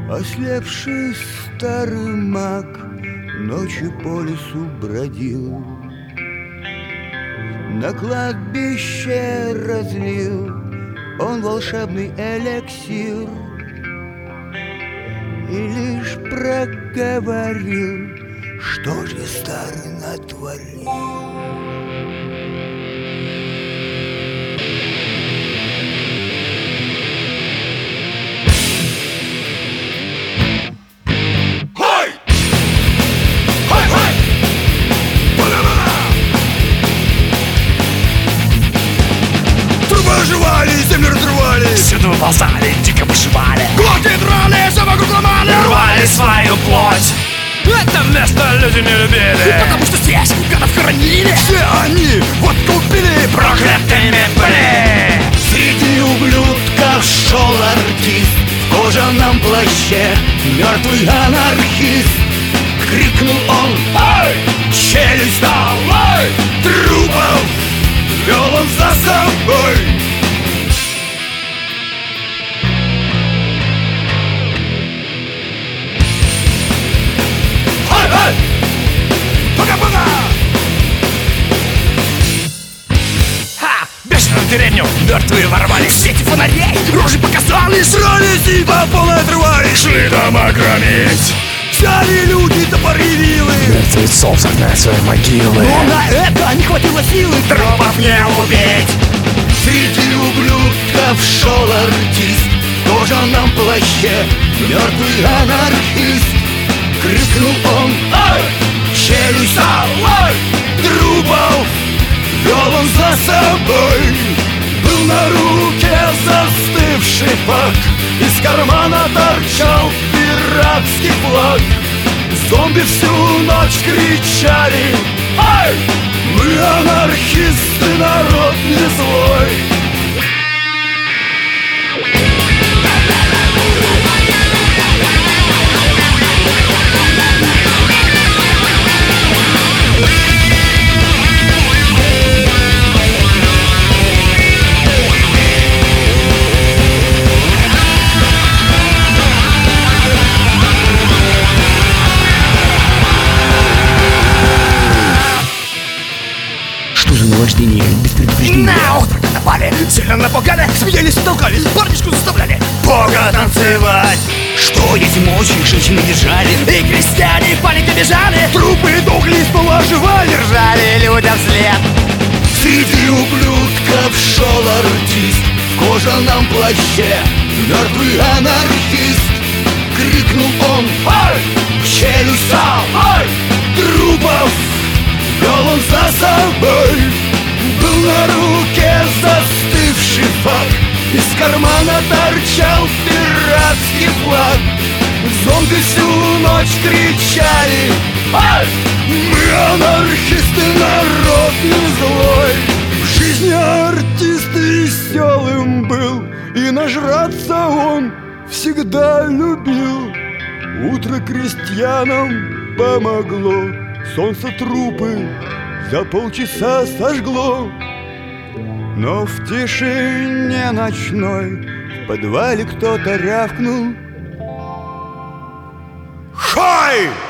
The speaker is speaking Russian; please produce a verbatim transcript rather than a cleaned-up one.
Ослепший старый маг ночью по лесу бродил, на кладбище разлил он волшебный эликсир и лишь проговорил, что же старый натворил. Оживали, землю разрывали, всюду выползали, дико бушевали, глотки драли, все вокруг ломали, рвали свою плоть. Это место люди не любили, потому что здесь гадов хоронили. Все они вот купили, проклятыми были. Среди ублюдков шел артист в кожаном плаще, мертвый анархист. Крикнул он: «Ай! Челюсть долой! Трупов вел он за собой!» Пока-пока! Ха! Бешеную деревню мертвые ворвались, в свете фонарей рожи показали, Срались и по полной отрывались, шли дома громить. взяли люди топоры вилы, Мертвецов согнать в свои могилы, но на это не хватило силы. трупов не убить. Среди ублюдков шел артист в кожаном плаще, мертвый анархист. Крикнул он: «Ай! Челюсть долой! Трупов вел он за собой!» Был на руке застывший фак, из кармана торчал пиратский флаг. Зомби всю ночь кричали: «Ай! Мы анархисты, народ не злой!» Наваждение без предупреждения. На утро напали, сильно напугали, смеялись и толкались, парнишку заставляли Бога танцевать. Что если мочи женщины держали, и крестьяне в панике бежали, Трупы дохли, снова оживали, ржали людям вслед. Среди ублюдков шел артист в кожаном плаще, мертвый анархист. Крикнул он: «Ай! Челюсть долой! Трупов вел он за собой!» Был на руке застывший фак, из кармана торчал пиратский флаг. Зомби всю ночь кричали: «Ай! Мы анархисты, народ не злой!» В жизни артист веселым был, и нажраться он всегда любил. Утро крестьянам помогло, солнце трупы за полчаса сожгло. Но в тишине ночной в подвале кто-то рявкнул: «Хай!